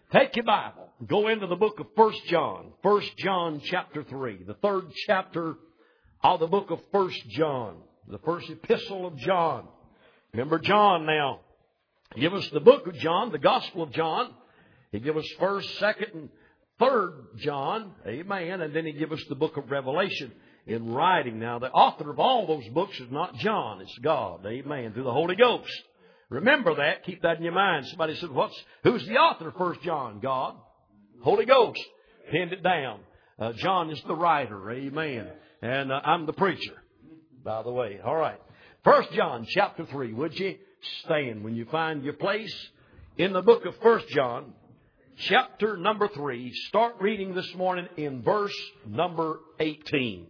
Take your Bible. Go into the book of 1 John. 1 John chapter 3. The third chapter of the book of 1 John. The first epistle of John. Remember John now. Give us the book of John, the Gospel of John. He give us 1st, 2nd, and 3rd John. Amen. And then he give us the book of Revelation in writing. Now, the author of all those books is not John. It's God. Amen. Through the Holy Ghost. Remember that. Keep that in your mind. Somebody said, who's the author of 1 John? God. Holy Ghost. Pinned it down. John is the writer. Amen. And I'm the preacher, by the way. All right. 1 John chapter 3. Would you stand when you find your place in the book of 1 John chapter number 3. Start reading this morning in verse number 18.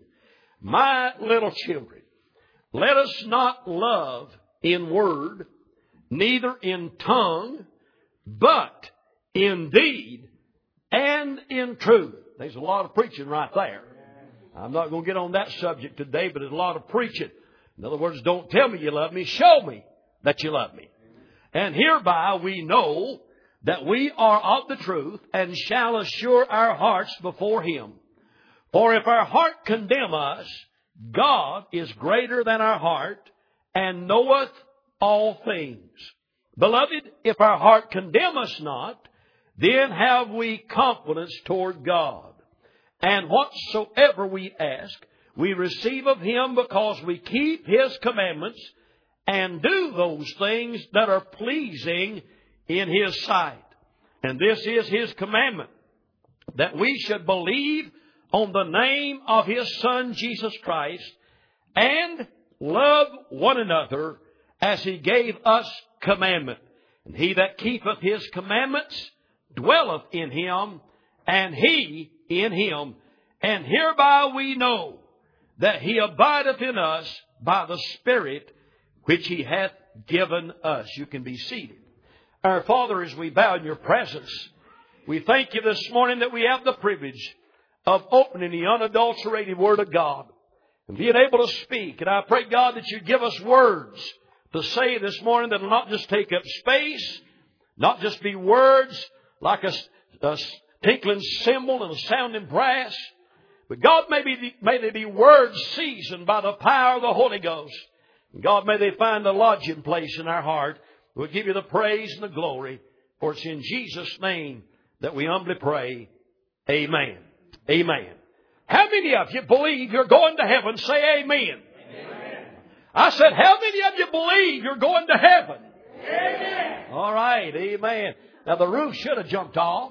My little children, let us not love in word, neither in tongue, but in deed and in truth. There's a lot of preaching right there. I'm not going to get on that subject today, but there's a lot of preaching. In other words, don't tell me you love me, show me that you love me. And hereby we know that we are of the truth and shall assure our hearts before Him. For if our heart condemn us, God is greater than our heart and knoweth all things. Beloved, if our heart condemn us not, then have we confidence toward God. And whatsoever we ask, we receive of Him because we keep His commandments and do those things that are pleasing in His sight. And this is His commandment, that we should believe on the name of His Son, Jesus Christ, and love one another as He gave us commandment. And he that keepeth His commandments dwelleth in Him, and He in Him. And hereby we know that He abideth in us by the Spirit which He hath given us. You can be seated. Our Father, as we bow in Your presence, we thank You this morning that we have the privilege of opening the unadulterated Word of God and being able to speak. And I pray, God, that You give us words to say this morning that will not just take up space, not just be words like a tinkling cymbal and a sounding brass, but God, may they be words seasoned by the power of the Holy Ghost. And God, may they find a lodging place in our heart. We'll give You the praise and the glory, for it's in Jesus' name that we humbly pray. Amen. Amen. How many of you believe you're going to heaven? Say amen. Amen. I said, how many of you believe you're going to heaven? Amen. All right. Amen. Now, the roof should have jumped off.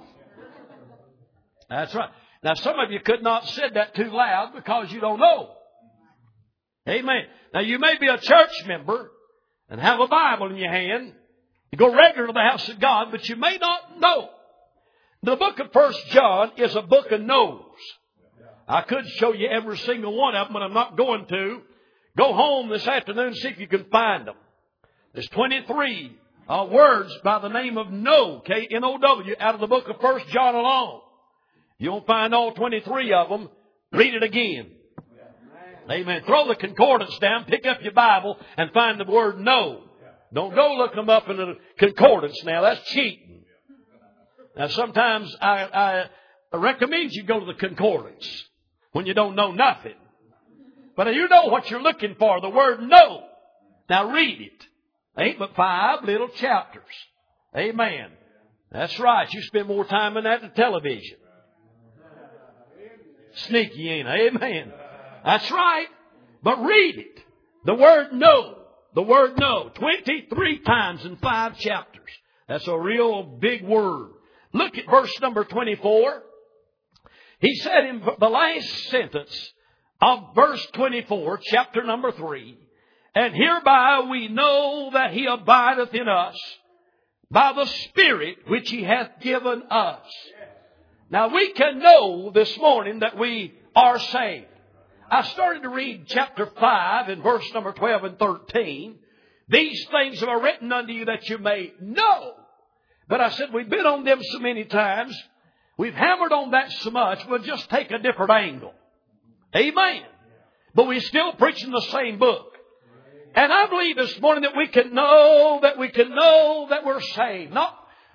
That's right. Now, some of you could not say that too loud because you don't know. Amen. Now, you may be a church member and have a Bible in your hand. You go regular to the house of God, but you may not know. The book of 1 John is a book of no's. I could show you every single one of them, but I'm not going to. Go home this afternoon and see if you can find them. There's 23 words by the name of no, K-N-O-W, out of the book of 1 John alone. You won't find all 23 of them. Read it again. Amen. Throw the concordance down, pick up your Bible, and find the word no. Don't go look them up in the concordance now. That's cheating. Now, sometimes I recommend you go to the concordance when you don't know nothing. But you know what you're looking for, the word no. Now, read it. Ain't but 5 little chapters. Amen. That's right. You spend more time in that than television. Sneaky, ain't I? Amen. That's right. But read it. The word no. The word no. 23 times in 5 chapters. That's a real big word. Look at verse number 24. He said in the last sentence of verse 24, chapter number 3, and hereby we know that He abideth in us by the Spirit which He hath given us. Now we can know this morning that we are saved. I started to read chapter 5 in verse number 12 and 13. These things are written unto you that you may know. But I said we've been on them so many times. We've hammered on that so much. We'll just take a different angle. Amen. But we're still preaching the same book. And I believe this morning that we can know that we're saved. Not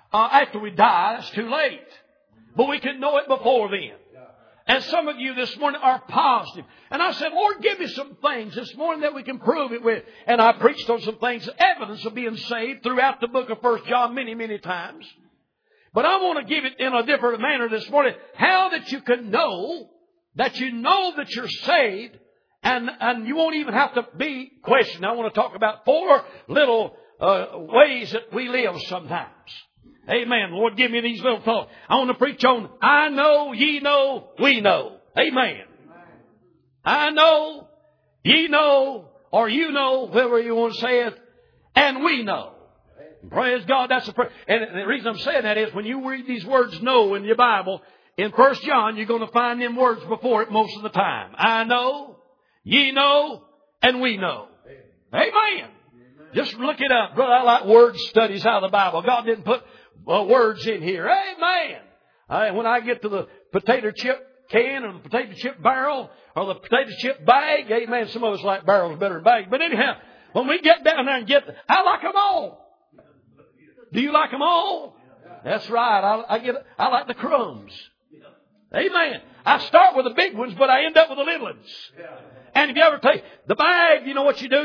after we die, that's too late. But we can know it before then. And some of you this morning are positive. And I said, Lord, give me some things this morning that we can prove it with. And I preached on some things, evidence of being saved throughout the book of 1 John many, many times. But I want to give it in a different manner this morning. How that you can know that you're saved and you won't even have to be questioned. I want to talk about 4 little ways that we live sometimes. Amen. Lord, give me these little thoughts. I want to preach on, I know, ye know, we know. Amen. I know, ye know, or you know, whoever you want to say it, and we know. Praise God, that's a prayer. And the reason I'm saying that is when you read these words know in your Bible, in 1 John, you're going to find them words before it most of the time. I know, ye know, and we know. Amen. Just look it up. Brother, I like word studies out of the Bible. God didn't put words in here. Amen. When I get to the potato chip can or the potato chip barrel or the potato chip bag, amen, some of us like barrels better than bags. But anyhow, when we get down there and I like them all. Do you like them all? That's right. I like the crumbs. Amen. I start with the big ones, but I end up with the little ones. And if you ever take the bag, you know what you do?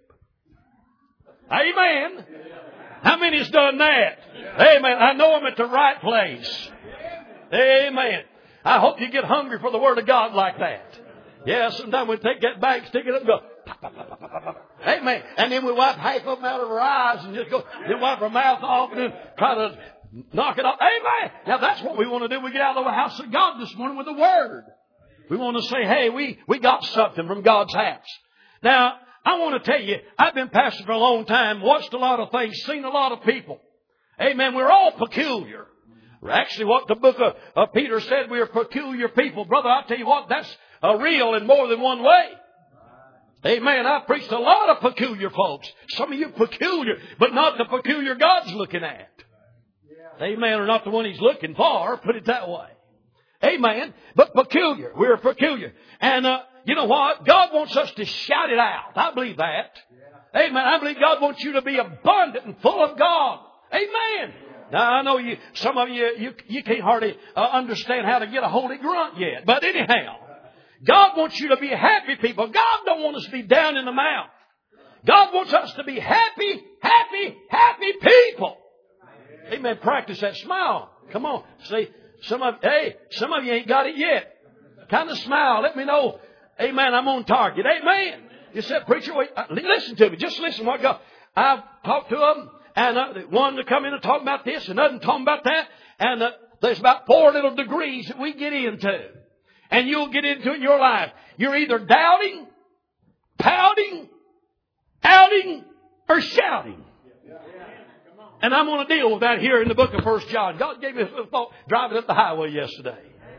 Amen. How many's done that? Amen. I know I'm at the right place. Amen. I hope you get hungry for the Word of God like that. Yeah, sometimes we take that bag, stick it up and go. Amen. And then we wipe half of them out of our eyes and just go, then wipe our mouth off and then try to knock it off. Amen. Now that's what we want to do. We get out of the house of God this morning with the Word. We want to say, hey, we got something from God's house. Now, I want to tell you, I've been pastor for a long time, watched a lot of things, seen a lot of people. Amen. We're all peculiar. Actually, what the book of Peter said, we are peculiar people. Brother, I'll tell you what, that's real in more than one way. Amen. I've preached a lot of peculiar folks. Some of you peculiar, but not the peculiar God's looking at. Amen. Or not the one He's looking for. Put it that way. Amen. But peculiar. We're peculiar. And you know what? God wants us to shout it out. I believe that. Amen. I believe God wants you to be abundant and full of God. Amen. Now, I know some of you can't hardly understand how to get a holy grunt yet. But anyhow, God wants you to be happy people. God don't want us to be down in the mouth. God wants us to be happy, happy, happy people. Amen. Practice that smile. Come on. See, some of you ain't got it yet. Kind of smile. Let me know. Amen. I'm on target. Amen. You said, preacher, wait, listen to me. Just listen what God. I've talked to them, and one to come in and talk about this, and another talking about that, and there's about 4 little degrees that we get into, and you'll get into it in your life. You're either doubting, pouting, outing, or shouting. And I'm going to deal with that here in the book of 1 John. God gave me a thought driving up the highway yesterday.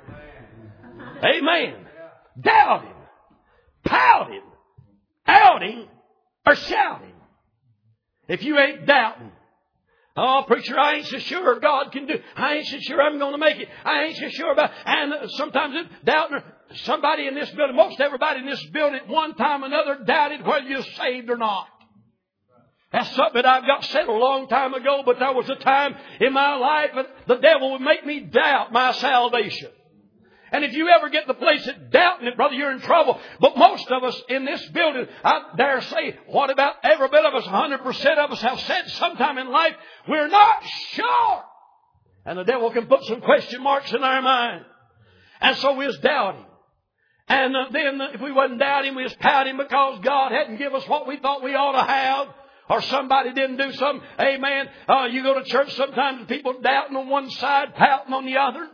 Amen. Doubting, pouting, outing, or shouting. If you ain't doubting, oh, preacher, I ain't so sure God can do. I ain't so sure I'm going to make it. I ain't so sure about. And sometimes doubting. Somebody in this building, most everybody in this building at one time or another doubted whether you're saved or not. That's something that I've got settled a long time ago, but there was a time in my life that the devil would make me doubt my salvation. And if you ever get the place of doubting it, brother, you're in trouble. But most of us in this building, I dare say, what about every bit of us, 100% of us have said sometime in life, we're not sure. And the devil can put some question marks in our mind. And so we was doubting. And then if we wasn't doubting, we was pouting because God hadn't given us what we thought we ought to have. Or somebody didn't do something. Amen. You go to church sometimes and people doubting on one side, pouting on the other.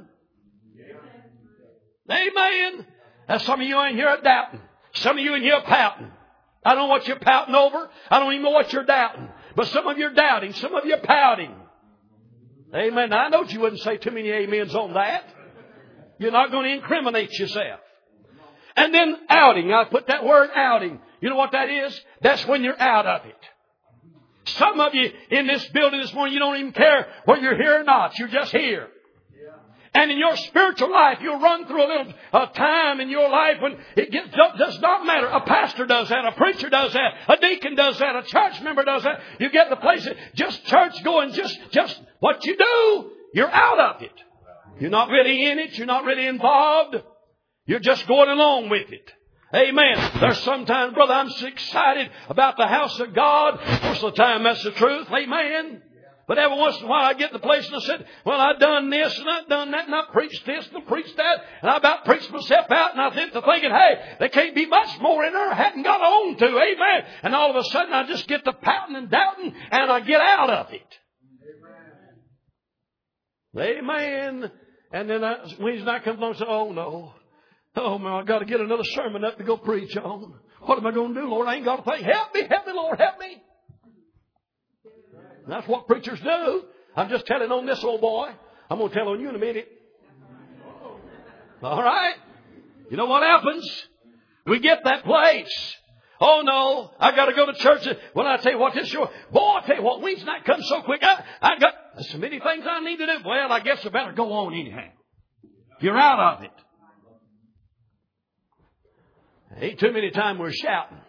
Amen. Now some of you in here are doubting. Some of you in here are pouting. I don't know what you're pouting over. I don't even know what you're doubting. But some of you are doubting. Some of you are pouting. Amen. Now, I know you wouldn't say too many amens on that. You're not going to incriminate yourself. And then outing. I put that word outing. You know what that is? That's when you're out of it. Some of you in this building this morning, you don't even care whether you're here or not. You're just here. And in your spiritual life, you'll run through a little time in your life when it does not matter. A pastor does that. A preacher does that. A deacon does that. A church member does that. You get the place that just church going, just what you do, you're out of it. You're not really in it. You're not really involved. You're just going along with it. Amen. There's sometimes, brother, I'm so excited about the house of God. Most of the time, that's the truth. Amen. But every once in a while I get to the place and I said, well, I've done this and I've done that and I've preached this and I've preached that. And I about preached myself out and I get to thinking, hey, there can't be much more in there I hadn't got on to. Amen. And all of a sudden I just get to pouting and doubting and I get out of it. Amen. And then Wednesday night comes along and says, oh no. Oh man, I've got to get another sermon up to go preach on. What am I going to do, Lord? I ain't got a thing. Help me, Lord, help me. That's what preachers do. I'm just telling on this old boy. I'm going to tell on you in a minute. All right? You know what happens? We get that place. Oh no, I got to go to church. Well, I tell you what, this show, boy, I tell you what, Wednesday night comes so quick. I got so many things I need to do. Well, I guess I better go on anyhow. You're out of it. Ain't too many times we're shouting.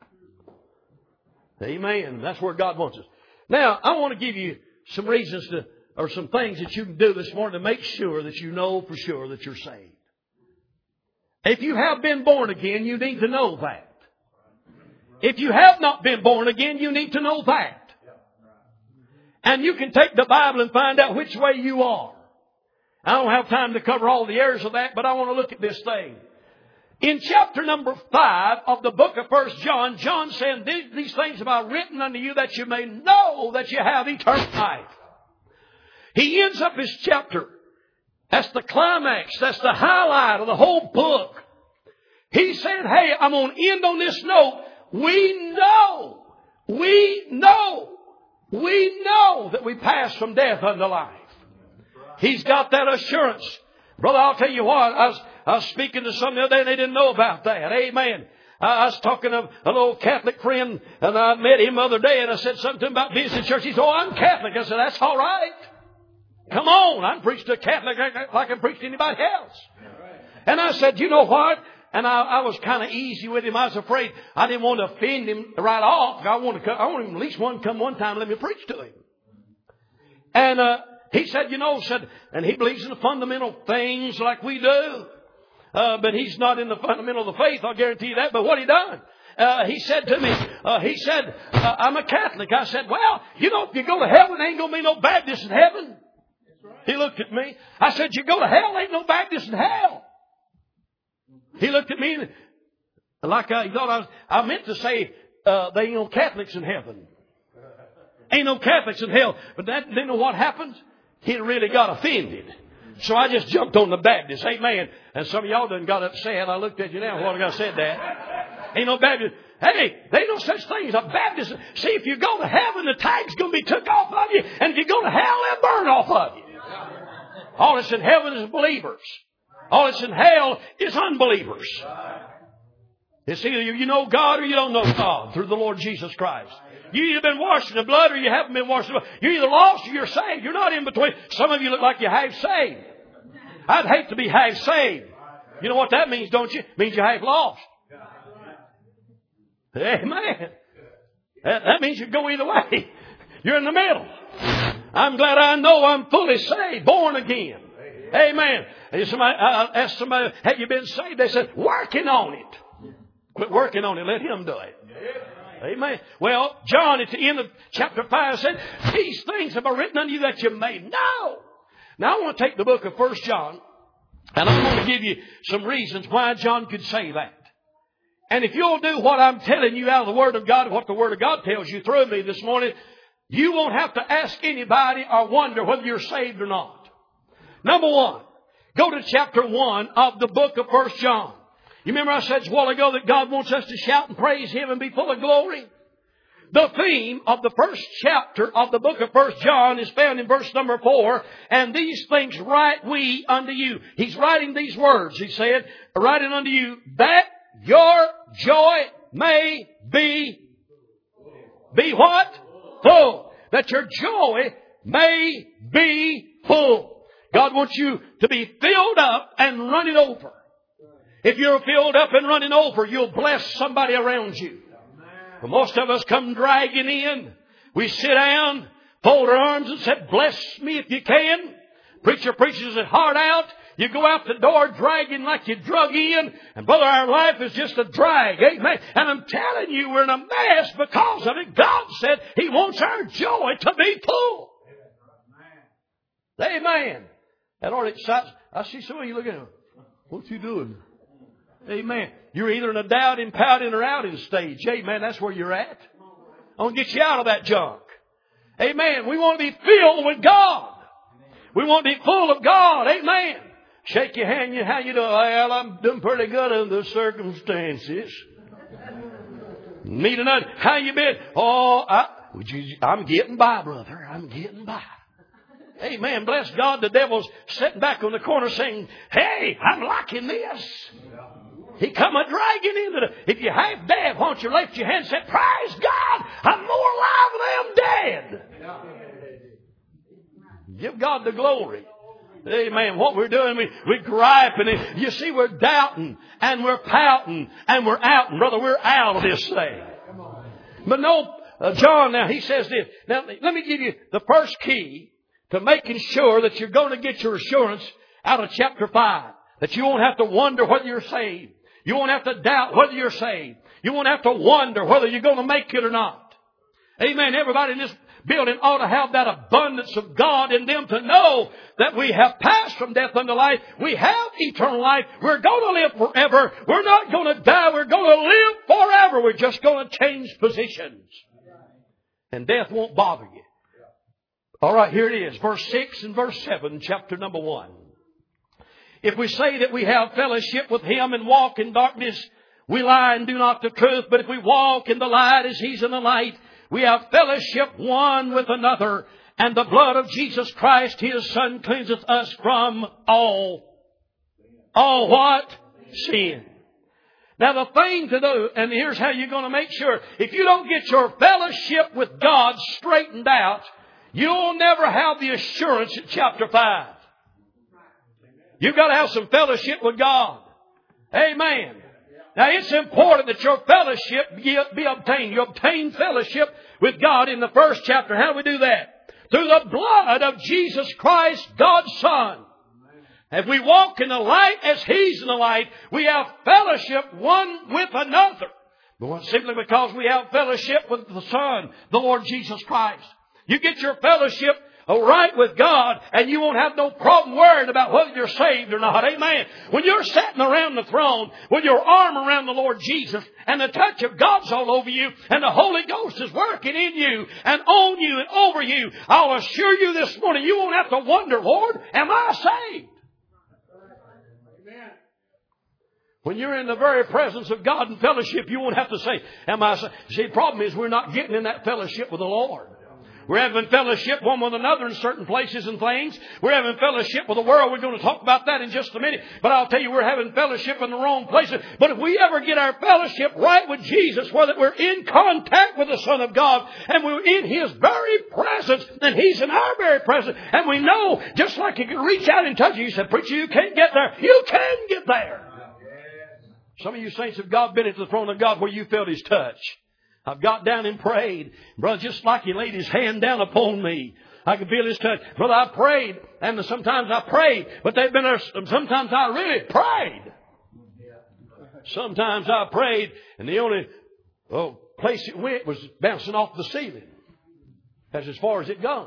Amen. That's where God wants us. Now, I want to give you some reasons or some things that you can do this morning to make sure that you know for sure that you're saved. If you have been born again, you need to know that. If you have not been born again, you need to know that. And you can take the Bible and find out which way you are. I don't have time to cover all the areas of that, but I want to look at this thing. In chapter number 5 of the book of 1 John, John said, these things have I written unto you that you may know that you have eternal life. He ends up his chapter. That's the climax. That's the highlight of the whole book. He said, hey, I'm going to end on this note. We know that we pass from death unto life. He's got that assurance. Brother, I'll tell you what, I was speaking to some the other day and they didn't know about that. Amen. I was talking to an old Catholic friend and I met him the other day and I said something to him about visiting church. He said, oh, I'm Catholic. I said, that's all right. Come on. I can preach to a Catholic like I can preach to anybody else. And I said, you know what? And I was kind of easy with him. I was afraid I didn't want to offend him right off. I want him at least one come one time and let me preach to him. And he said, and he believes in the fundamental things like we do. But he's not in the fundamental of the faith, I'll guarantee you that. But what he done? He said to me, I'm a Catholic. I said, well, if you go to heaven, there ain't going to be no Baptist in heaven. He looked at me. I said, you go to hell, there ain't no Baptist in hell. He looked at me like he thought I meant to say, there ain't no Catholics in heaven. Ain't no Catholics in hell. But then you know what happened? He really got offended. So I just jumped on the Baptist. Amen. And some of y'all done got upset. I looked at you now while I said that. Ain't no Baptist. Hey, there ain't no such thing as a Baptist. See, if you go to heaven, the tag's going to be took off of you. And if you go to hell, they'll burn off of you. All that's in heaven is believers. All that's in hell is unbelievers. It's either you know God or you don't know God through the Lord Jesus Christ. You either been washed in the blood or you haven't been washed in the blood. You're either lost or you're saved. You're not in between. Some of you look like you're half saved. I'd hate to be half saved. You know what that means, don't you? It means you're half lost. Amen. That means you go either way. You're in the middle. I'm glad I know I'm fully saved, born again. Amen. I asked somebody, have you been saved? They said, working on it. Quit working on it. Let Him do it. Amen. Well, John at the end of chapter 5 said, these things have I written unto you that you may know. Now I want to take the book of 1 John and I'm going to give you some reasons why John could say that. And if you'll do what I'm telling you out of the Word of God, what the Word of God tells you through me this morning, you won't have to ask anybody or wonder whether you're saved or not. Number one, go to chapter 1 of the book of 1 John. You remember I said a while ago that God wants us to shout and praise Him and be full of glory? The theme of the first chapter of the book of 1 John is found in verse number 4. And these things write we unto you. He's writing these words. He said, writing unto you that your joy may be what? Full. That your joy may be full. God wants you to be filled up and running over. If you're filled up and running over, you'll bless somebody around you. But most of us come dragging in. We sit down, fold our arms and say, bless me if you can. Preacher preaches it hard out. You go out the door dragging like you drug in. And brother, our life is just a drag. Amen. And I'm telling you, we're in a mess because of it. God said He wants our joy to be full. Amen. That ought to excite. I see some of you looking at me. What you doing? Amen. You're either in a doubting, pouting, or outing stage. Amen. That's where you're at. I want to get you out of that junk. Amen. We want to be filled with God. We want to be full of God. Amen. Shake your hand. How you doing? Well, I'm doing pretty good under the circumstances. Need another. How you been? Oh, I'm getting by, brother. I'm getting by. Amen. Bless God. The devil's sitting back on the corner saying, hey, I'm liking this. He come a dragging into the... If you're half dead, why don't you lift your hand and say, praise God, I'm more alive than I'm dead. Give God the glory. Amen. What we're doing, we're griping. You see, we're doubting and we're pouting and we're outing. Brother, we're out of this thing. But no, John now, he says this. Now, let me give you the first key to making sure that you're going to get your assurance out of chapter 5. That you won't have to wonder whether you're saved. You won't have to doubt whether you're saved. You won't have to wonder whether you're going to make it or not. Amen. Everybody in this building ought to have that abundance of God in them to know that we have passed from death unto life. We have eternal life. We're going to live forever. We're not going to die. We're going to live forever. We're just going to change positions. And death won't bother you. All right, here it is. Verse 6 and verse 7, chapter number 1. If we say that we have fellowship with Him and walk in darkness, we lie and do not the truth. But if we walk in the light as He's in the light, we have fellowship one with another. And the blood of Jesus Christ, His Son, cleanseth us from all what? Sin. Now the thing to do, and here's how you're going to make sure. If you don't get your fellowship with God straightened out, you'll never have the assurance at chapter 5. You've got to have some fellowship with God. Amen. Now it's important that your fellowship be obtained. You obtain fellowship with God in the first chapter. How do we do that? Through the blood of Jesus Christ, God's Son. If we walk in the light as He's in the light, we have fellowship one with another. But simply because we have fellowship with the Son, the Lord Jesus Christ. You get your fellowship right with God, and you won't have no problem worrying about whether you're saved or not. Amen. When you're sitting around the throne with your arm around the Lord Jesus, and the touch of God's all over you, and the Holy Ghost is working in you and on you and over you, I'll assure you this morning, you won't have to wonder, Lord, am I saved? Amen. When you're in the very presence of God in fellowship, you won't have to say, am I saved? See, the problem is we're not getting in that fellowship with the Lord. We're having fellowship one with another in certain places and things. We're having fellowship with the world. We're going to talk about that in just a minute. But I'll tell you, we're having fellowship in the wrong places. But if we ever get our fellowship right with Jesus, whether we're in contact with the Son of God and we're in His very presence and He's in our very presence, and we know, just like He can reach out and touch you. You said, preacher, you can't get there. You can get there. Some of you saints of God been at the throne of God where you felt His touch. I've got down and prayed. Brother, just like He laid His hand down upon me. I could feel His touch. Brother, I prayed, and sometimes I prayed, but they've been there. Sometimes I really prayed. Sometimes I prayed, and the only place it went was bouncing off the ceiling. That's as far as it gone.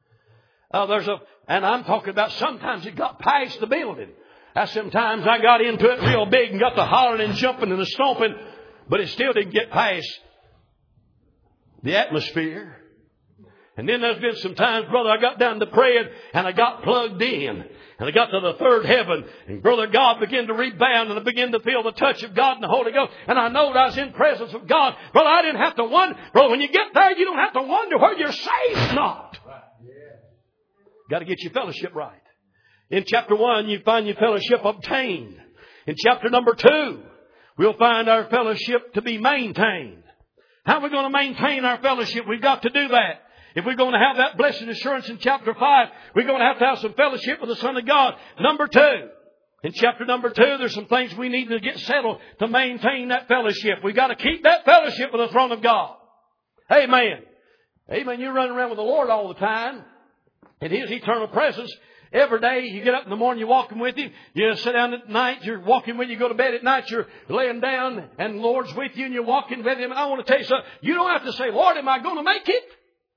And I'm talking about sometimes it got past the building. That's sometimes I got into it real big and got the hollering and jumping and the stomping, but it still didn't get past the atmosphere. And then there's been some times, brother, I got down to praying and I got plugged in. And I got to the third heaven. And brother, God began to rebound and I began to feel the touch of God and the Holy Ghost. And I know that I was in presence of God. Brother, I didn't have to wonder. Brother, when you get there, you don't have to wonder whether you're saved or not. Got to get your fellowship right. In chapter 1, you find your fellowship obtained. In chapter number 2, we'll find our fellowship to be maintained. How are we going to maintain our fellowship? We've got to do that. If we're going to have that blessed assurance in chapter 5, we're going to have some fellowship with the Son of God. Number 2. In chapter number 2, there's some things we need to get settled to maintain that fellowship. We've got to keep that fellowship with the throne of God. Amen. Amen. You're running around with the Lord all the time. In His eternal presence. Every day you get up in the morning, you're walking with Him. You sit down at night, you're walking with Him. You go to bed at night, you're laying down and the Lord's with you and you're walking with Him. And I want to tell you something. You don't have to say, Lord, am I going to make it?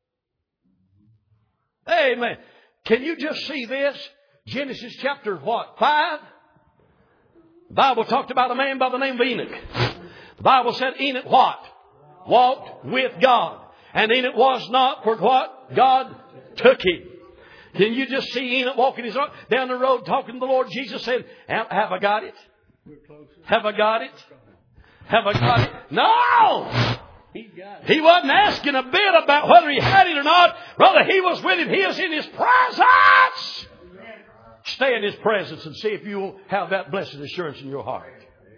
Amen. Can you just see this? Genesis chapter 5? The Bible talked about a man by the name of Enoch. The Bible said Enoch what? Walked with God. And Enoch was not, for what? God took him. Can you just see Enoch walking down the road talking to the Lord Jesus saying, have I got it? Have I got it? Have I got it? No! He wasn't asking a bit about whether he had it or not. Brother, he was with him. He is in His presence. Stay in His presence and see if you will have that blessed assurance in your heart.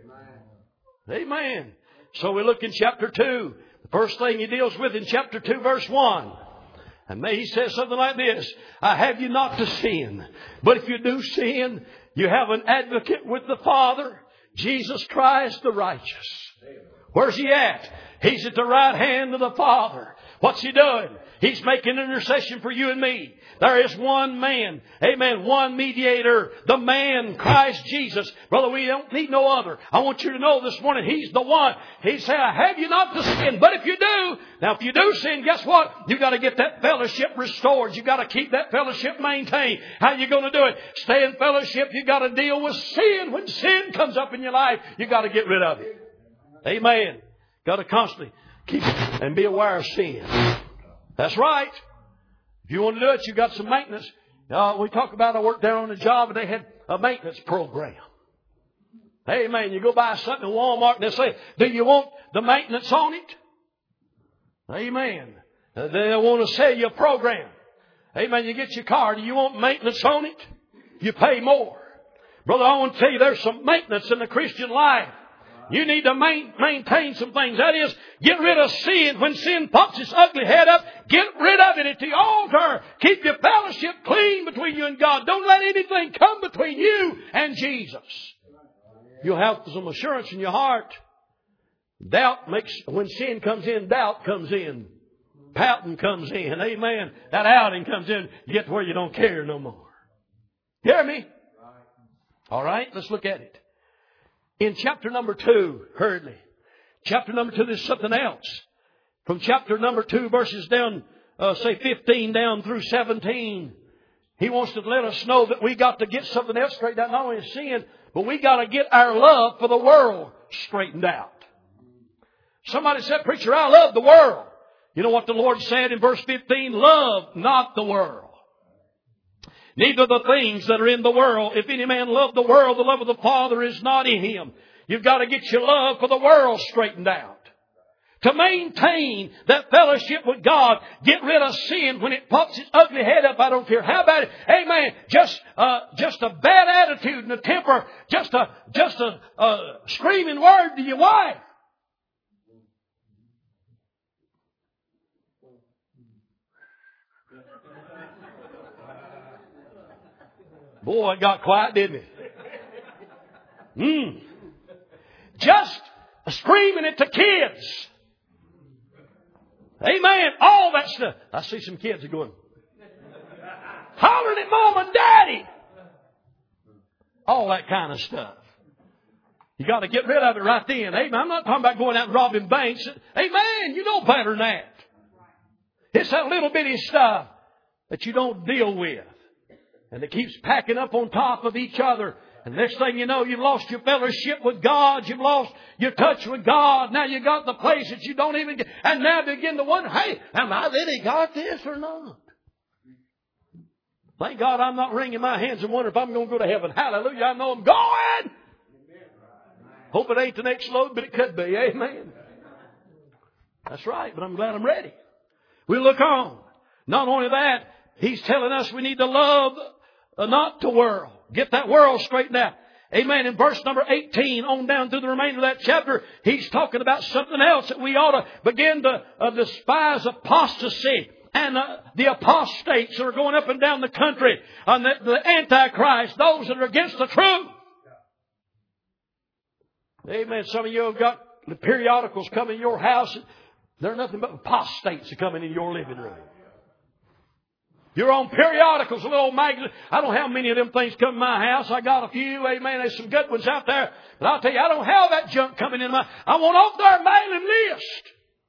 Amen. So we look in chapter 2. The first thing he deals with in chapter 2 verse 1. And he says something like this. I have you not to sin. But if you do sin, you have an advocate with the Father, Jesus Christ the righteous. Where's He at? He's at the right hand of the Father. What's He doing? He's making intercession for you and me. There is one man. Amen. One mediator. The man, Christ Jesus. Brother, we don't need no other. I want you to know this morning, He's the one. He said, I have you not to sin. But if you do, now if you do sin, guess what? You've got to get that fellowship restored. You've got to keep that fellowship maintained. How are you going to do it? Stay in fellowship. You've got to deal with sin. When sin comes up in your life, you've got to get rid of it. Amen. Got to constantly keep and be aware of sin. That's right. If you want to do it, you've got some maintenance. We talk about I worked down on a job and they had a maintenance program. Amen. You go buy something in Walmart and they say, do you want the maintenance on it? Amen. They want to sell you a program. Amen. You get your car. Do you want maintenance on it? You pay more. Brother, I want to tell you there's some maintenance in the Christian life. You need to maintain some things. That is, get rid of sin. When sin pops its ugly head up, get rid of it at the altar. Keep your fellowship clean between you and God. Don't let anything come between you and Jesus. You'll have some assurance in your heart. Doubt makes, when sin comes in, doubt comes in. Pouting comes in. Amen. That outing comes in. You get to where you don't care no more. Hear me? All right, let's look at it. In chapter number 2, hurriedly. Chapter number 2, there's something else. From chapter number 2, verses down, say 15 down through 17. He wants to let us know that we got to get something else straightened out. Not only sin, but we got to get our love for the world straightened out. Somebody said, preacher, I love the world. You know what the Lord said in verse 15? Love not the world. Neither the things that are in the world. If any man love the world, the love of the Father is not in him. You've got to get your love for the world straightened out. To maintain that fellowship with God, get rid of sin when it pops its ugly head up. I don't care how bad it. Amen. Just a bad attitude and a temper. Just a screaming word to your wife. Boy, it got quiet, didn't it? Just screaming at the kids. Amen. All that stuff. I see some kids are going, hollering at Mom and Daddy. All that kind of stuff. You got to get rid of it right then. Amen. I'm not talking about going out and robbing banks. Amen. You know better than that. It's that little bitty stuff that you don't deal with. And it keeps packing up on top of each other. And next thing you know, you've lost your fellowship with God. You've lost your touch with God. Now you got the place that you don't even get. And now begin to wonder, hey, am I really got this or not? Thank God I'm not wringing my hands and wondering if I'm going to go to heaven. Hallelujah. I know I'm going. Hope it ain't the next load, but it could be. Amen. That's right. But I'm glad I'm ready. We look on. Not only that, He's telling us we need to love not the world. Get that world straightened out. Amen. In verse number 18 on down through the remainder of that chapter, he's talking about something else that we ought to begin to despise apostasy. and the apostates that are going up and down the country, and the Antichrist, those that are against the truth. Amen. Some of you have got the periodicals coming in your house. They're nothing but apostates that coming in your living room. You're on periodicals, a little magazine. I don't have many of them things come in my house. I got a few. Amen. There's some good ones out there. But I'll tell you, I don't have that junk coming in my... I want off their mailing list.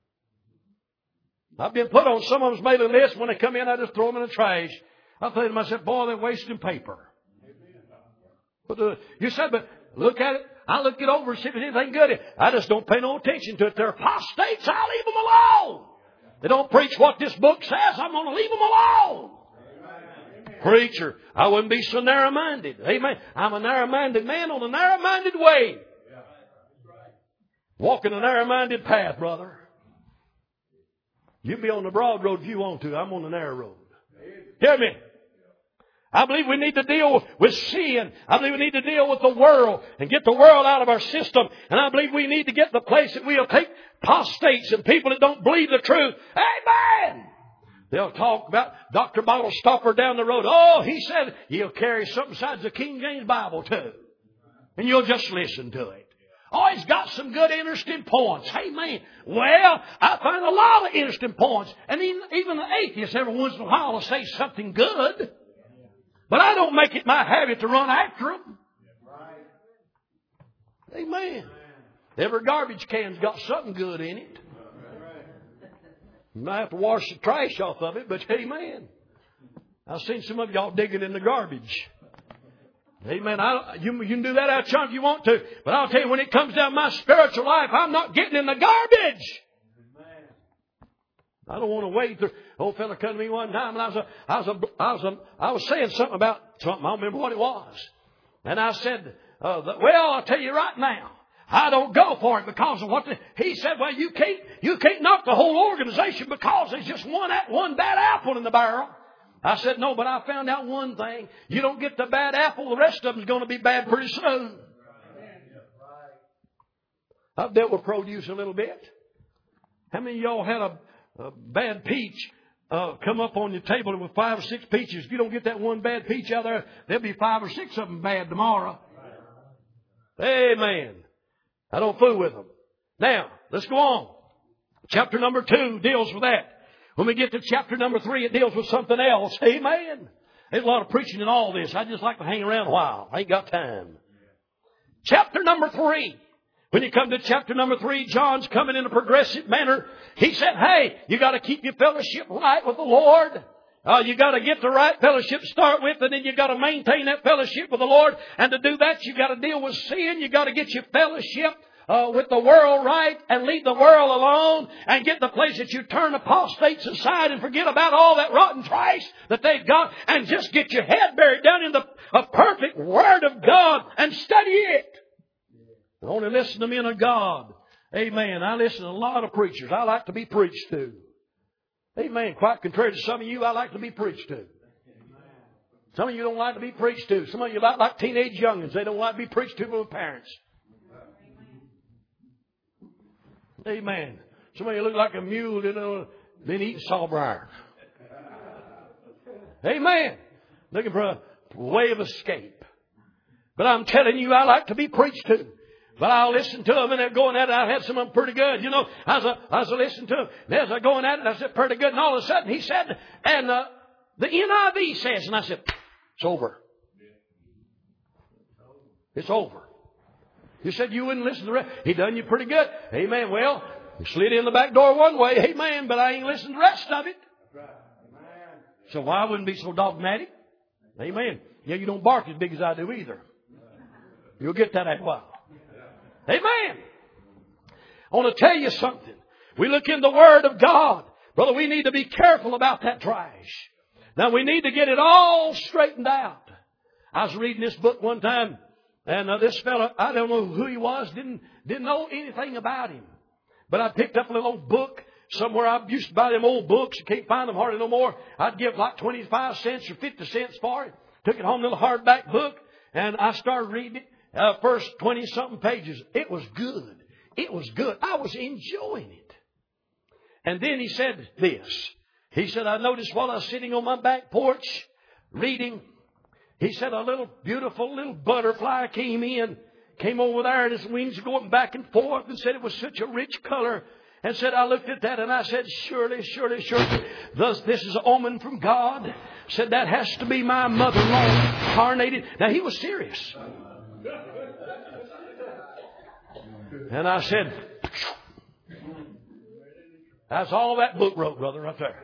I've been put on some of them's mailing list. When they come in, I just throw them in the trash. I think to myself, boy, they're wasting paper. But you said, but look at it. I look it over and see if there's anything good in it. I just don't pay no attention to it. They're apostates. I'll leave them alone. They don't preach what this book says. I'm going to leave them alone. Amen. Preacher, I wouldn't be so narrow-minded. Amen. I'm a narrow-minded man on a narrow-minded way. Walking a narrow-minded path, brother. You be on the broad road if you want to. I'm on the narrow road. Hear me. I believe we need to deal with sin. I believe we need to deal with the world and get the world out of our system. And I believe we need to get the place that we'll take apostates and people that don't believe the truth. Amen! They'll talk about Dr. Bottle Stopper down the road. Oh, he said he'll carry something besides the King James Bible too. And you'll just listen to it. Oh, he's got some good, interesting points. Amen. Well, I find a lot of interesting points. And even the atheists every once in a while will say something good. But I don't make it my habit to run after them. Amen. Every garbage can's got something good in it. You might have to wash the trash off of it, but amen. I've seen some of y'all digging in the garbage. Amen. You can do that out chunk if you want to. But I'll tell you, when it comes down to my spiritual life, I'm not getting in the garbage. I don't want to wade through. Old fella come to me one time, and I was saying something about something. I don't remember what it was. And I said, well, I'll tell you right now, I don't go for it because of what he said. Well, you can't knock the whole organization because there's just one bad apple in the barrel. I said, no, but I found out one thing. You don't get the bad apple, the rest of them's going to be bad pretty soon. I've dealt with produce a little bit. How many of y'all had a bad peach come up on your table with 5 or 6 peaches? If you don't get that one bad peach out there, there'll be 5 or 6 of them bad tomorrow. Amen. I don't fool with them. Now, let's go on. Chapter number 2 deals with that. When we get to chapter number 3, it deals with something else. Amen. There's a lot of preaching in all this. I just like to hang around a while. I ain't got time. Chapter number 3. When you come to chapter number 3, John's coming in a progressive manner. He said, hey, you got to keep your fellowship right with the Lord. You got to get the right fellowship to start with, and then you got to maintain that fellowship with the Lord. And to do that, you got to deal with sin. You got to get your fellowship with the world right and leave the world alone and get the place that you turn apostates aside and forget about all that rotten trash that they've got and just get your head buried down in the perfect Word of God and study it. Only listen to men of God. Amen. I listen to a lot of preachers. I like to be preached to. Amen. Quite contrary to some of you, I like to be preached to. Some of you don't like to be preached to. Some of you like teenage youngins. They don't like to be preached to by their parents. Amen. Some of you look like a mule, been eating sawbriar. Amen. Looking for a way of escape. But I'm telling you, I like to be preached to. But I'll listen to them and they're going at it. I had some of them pretty good. You know, as I listened to them, and as I going at it, I said, pretty good. And all of a sudden he said, and the NIV says, and I said, it's over. It's over. You said you wouldn't listen to the rest. He done you pretty good. Amen. Well, you slid in the back door one way. Amen. But I ain't listened to the rest of it. So I wouldn't be so dogmatic. Amen. Yeah, you don't bark as big as I do either. You'll get that after a while. Amen. I want to tell you something. We look in the Word of God. Brother, we need to be careful about that trash. Now, we need to get it all straightened out. I was reading this book one time, and this fellow, I don't know who he was, didn't know anything about him. But I picked up a little old book somewhere. I used to buy them old books. You can't find them hardly no more. I'd give like 25 cents or 50 cents for it. Took it home, a little hardback book, and I started reading it. First 20-something pages. It was good. It was good. I was enjoying it. And then he said this. He said, I noticed while I was sitting on my back porch reading, he said, a little beautiful little butterfly came over there, and his wings were going back and forth, and said it was such a rich color. And said, I looked at that and I said, surely, this is an omen from God. Said, that has to be my mother-in-law incarnated. Now, he was serious. And I said, that's all that book wrote, brother, right there.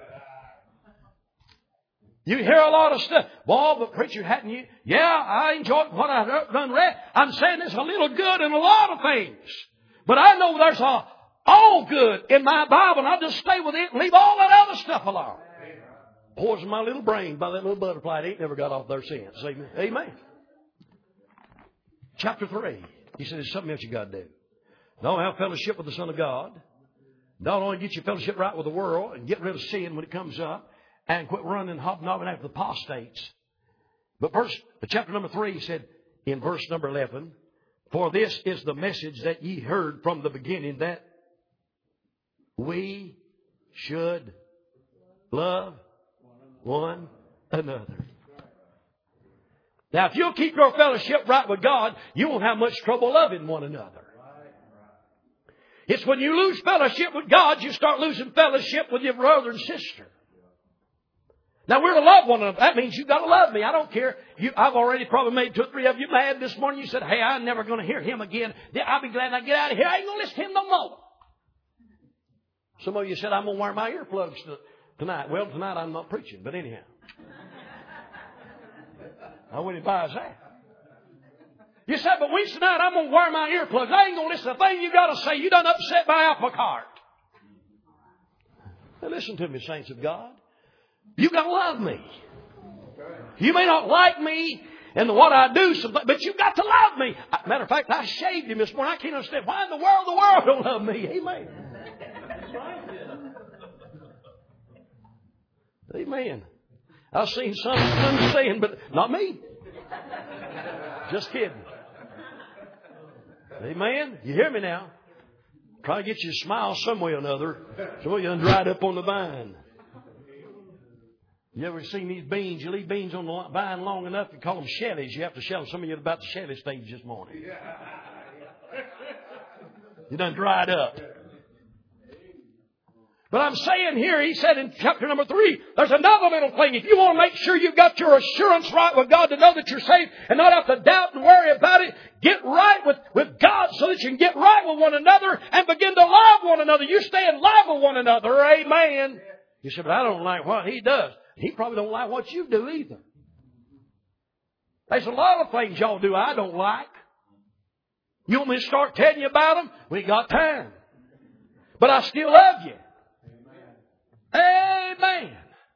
You hear a lot of stuff. Well, but preacher, hadn't you? Yeah, I enjoyed what I done read. I'm saying there's a little good in a lot of things. But I know there's all good in my Bible, and I'll just stay with it and leave all that other stuff alone. Poison my little brain by that little butterfly. It ain't never got off there since. Amen. Chapter 3. He said, there's something else you got to do. Not have fellowship with the Son of God. Not only get your fellowship right with the world and get rid of sin when it comes up, and quit running and hobnobbing after the apostates. But chapter number 3, he said in verse number 11, for this is the message that ye heard from the beginning, that we should love one another. Now, if you'll keep your fellowship right with God, you won't have much trouble loving one another. It's when you lose fellowship with God, you start losing fellowship with your brother and sister. Now, we're to love one another. That means you've got to love me. I don't care. I've already probably made 2 or 3 of you mad this morning. You said, hey, I'm never going to hear him again. I'll be glad I get out of here. I ain't going to listen to him no more. Some of you said, I'm going to wear my earplugs tonight. Well, tonight I'm not preaching, but anyhow. I wouldn't advise that. You said, but Wednesday night I'm going to wear my earplugs. I ain't going to listen to a thing you got to say. You done upset my apple cart. Now listen to me, saints of God. You got to love me. You may not like me and what I do, but you got to love me. Matter of fact, I shaved him this morning. I can't understand why in the world don't love me. Amen. Amen. I've seen some understand, but not me. Just kidding. Amen. You hear me now? Try to get you to smile some way or another. Some of you done dried up on the vine. You ever seen these beans? You leave beans on the vine long enough, you call them shellies. You have to shell them. Some of you are about the shelly stage this morning. You done dried up. But I'm saying here, he said in chapter number 3, there's another little thing. If you want to make sure you've got your assurance right with God to know that you're saved and not have to doubt and worry about it, get right with God so that you can get right with one another and begin to love one another. You stay in love with one another. Amen. You said, but I don't like what he does. He probably don't like what you do either. There's a lot of things y'all do I don't like. You want me to start telling you about them? We ain't got time. But I still love you. Amen.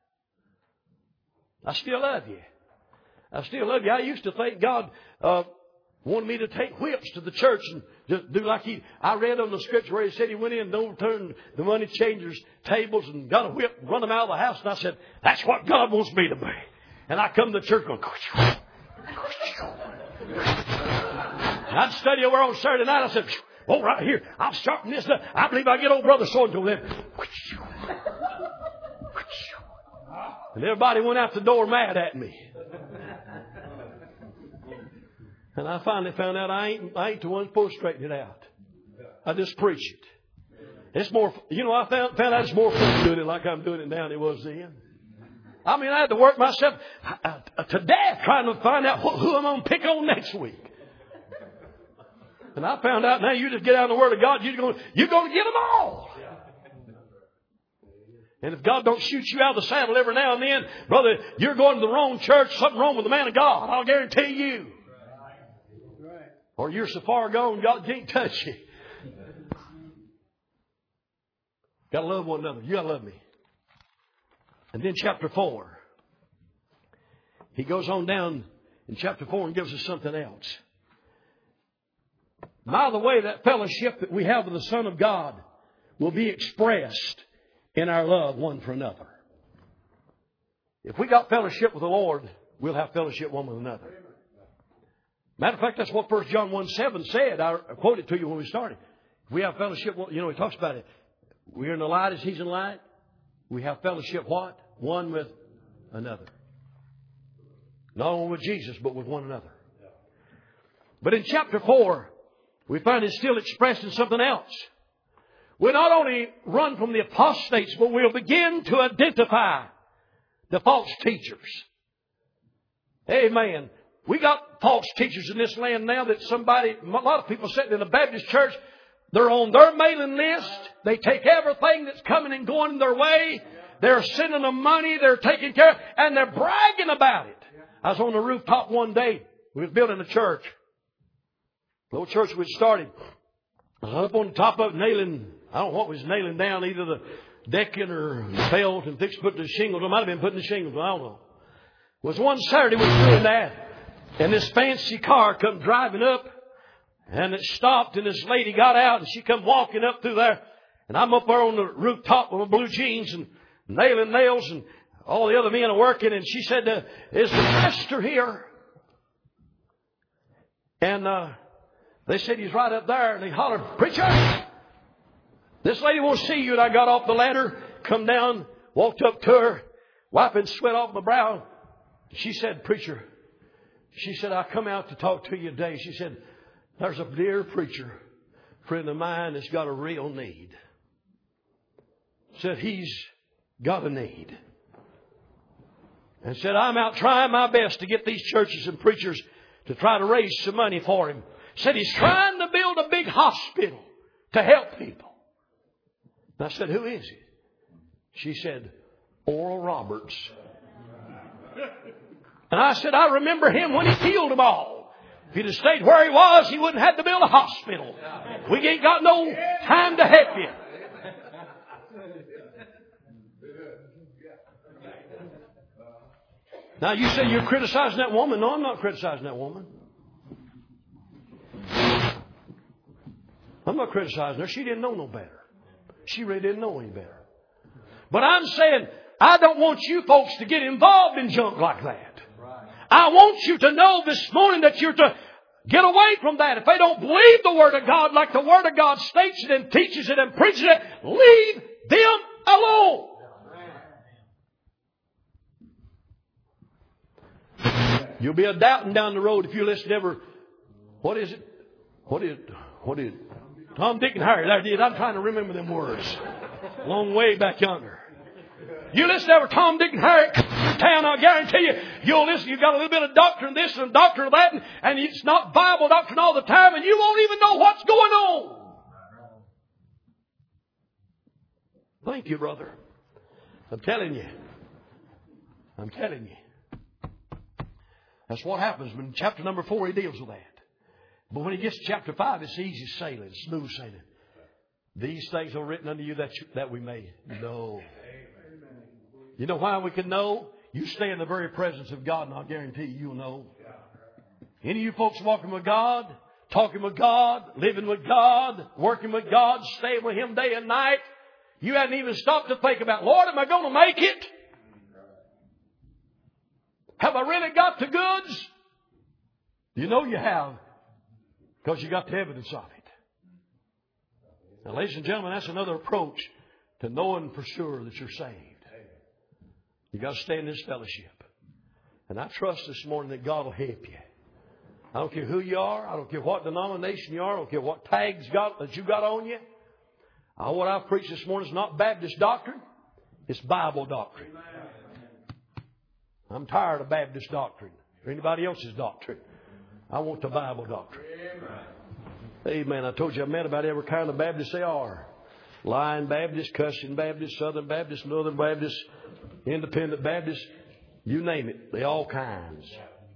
I still love you. I still love you. I used to think God wanted me to take whips to the church and just do like I read on the scripture where he said he went in and overturned the money changers' tables and got a whip and run them out of the house. And I said, that's what God wants me to be. And I come to church going, I'd study over on Saturday night. I said, oh, right here, I'll sharpen this up. I believe I'll get old brother so-and-so then. And everybody went out the door mad at me. And I finally found out I ain't the one supposed to straighten it out. I just preach it. It's more, I found out it's more fun doing it like I'm doing it now than it was then. I mean, I had to work myself to death trying to find out who I'm going to pick on next week. And I found out now you just get out of the Word of God, you're going to get them all. And if God don't shoot you out of the saddle every now and then, brother, you're going to the wrong church, something wrong with the man of God. I'll guarantee you. Or you're so far gone, God can't touch you. Got to love one another. You got to love me. And then chapter 4. He goes on down in chapter 4 and gives us something else. By the way, that fellowship that we have with the Son of God will be expressed in our love one for another. If we got fellowship with the Lord, we'll have fellowship one with another. Matter of fact, that's what 1 John 1:7 said. I quoted to you when we started. If we have fellowship, he talks about it. We're in the light as He's in the light. We have fellowship what? One with another. Not only with Jesus, but with one another. But in chapter 4, we find it still expressed in something else. We'll not only run from the apostates, but we'll begin to identify the false teachers. Amen. We got false teachers in this land now that a lot of people sitting in a Baptist church, they're on their mailing list. They take everything that's coming and going in their way. They're sending them money. They're taking care of it. And they're bragging about it. I was on the rooftop one day. We was building a church. Little church we'd started. I was up on the top of it nailing, I don't know what was nailing down, either the decking or the felt and fixed to put the shingles. I might have been putting the shingles, I don't know. It was one Saturday we was doing that. And this fancy car come driving up. And it stopped and this lady got out and she come walking up through there. And I'm up there on the rooftop with my blue jeans and nailing nails and all the other men are working. And she said, is the pastor here? And they said he's right up there. And they hollered, preacher, this lady won't see you. And I got off the ladder, come down, walked up to her, wiping sweat off my brow. She said, preacher, she said, I come out to talk to you today. She said, there's a dear preacher, friend of mine, that's got a real need. Said he's got a need. And said, I'm out trying my best to get these churches and preachers to try to raise some money for him. Said he's trying to build a big hospital to help people. And I said, who is it? She said, Oral Roberts. And I said, I remember him when he healed them all. If he'd have stayed where he was, he wouldn't have had to build a hospital. We ain't got no time to help you. Now you say you're criticizing that woman. No, I'm not criticizing that woman. I'm not criticizing her. She didn't know no better. She really didn't know any better. But I'm saying, I don't want you folks to get involved in junk like that. I want you to know this morning that you're to get away from that. If they don't believe the Word of God like the Word of God states it and teaches it and preaches it, leave them alone. You'll be a doubting down the road if you listen to ever, what is it? Tom, Dick, and Harry. There it is. I'm trying to remember them words. Long way back yonder. You listen to ever Tom, Dick, and Harry town, I guarantee you, you'll listen. You've got a little bit of doctrine this and doctrine of that, and it's not Bible doctrine all the time, and you won't even know what's going on. Thank you, brother. I'm telling you. That's what happens when chapter number 4 he deals with that. But when he gets to chapter 5, it's easy sailing, smooth sailing. These things are written unto you that we may know. You know why we can know? You stay in the very presence of God, and I'll guarantee you'll know. Any of you folks walking with God, talking with God, living with God, working with God, staying with Him day and night, you hadn't even stopped to think about, Lord, am I going to make it? Have I really got the goods? You know you have, because you got the evidence of it. Now, ladies and gentlemen, that's another approach to knowing for sure that you're saved. You got to stay in this fellowship. And I trust this morning that God will help you. I don't care who you are. I don't care what denomination you are. I don't care what tags that you got on you. What I've preached this morning is not Baptist doctrine. It's Bible doctrine. I'm tired of Baptist doctrine or anybody else's doctrine. I want the Bible doctrine. Amen. I told you I met about every kind of Baptist they are. Lying Baptist, cussing Baptist, Southern Baptist, Northern Baptist, Independent Baptist. You name it. They all kinds.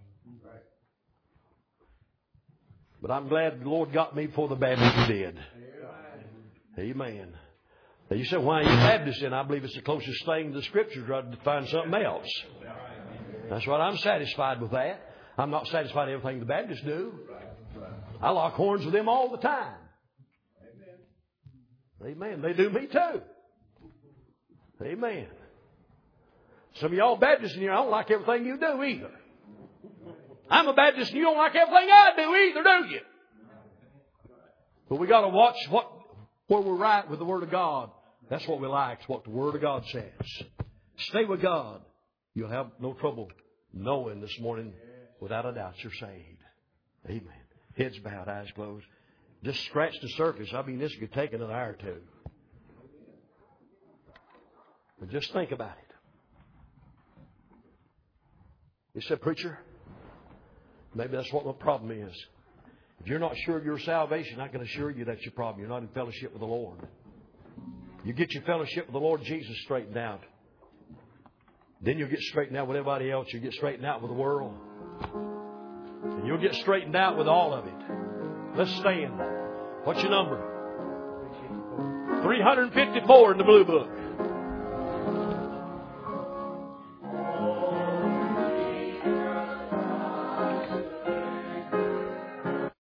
But I'm glad the Lord got me before the Baptists did. Amen. Now you say, why are you Baptist then? I believe it's the closest thing to the Scriptures rather than find something else. That's right. I'm satisfied with that. I'm not satisfied with everything the Baptists do. I lock horns with them all the time. Amen. They do me too. Amen. Some of y'all Baptists in here, I don't like everything you do either. I'm a Baptist and you don't like everything I do either, do you? But we got to watch where we're right with the Word of God That's what we like. It's what the Word of God says. Stay with God. You'll have no trouble knowing this morning, without a doubt, you're saved. Amen. Heads bowed, eyes closed. Just scratch the surface. I mean, this could take another hour or two. But just think about it. You said, preacher, maybe that's what my problem is. If you're not sure of your salvation, I can assure you that's your problem. You're not in fellowship with the Lord. You get your fellowship with the Lord Jesus straightened out. Then you'll get straightened out with everybody else. You'll get straightened out with the world. And you'll get straightened out with all of it. Let's stand. What's your number? 354 in the blue book.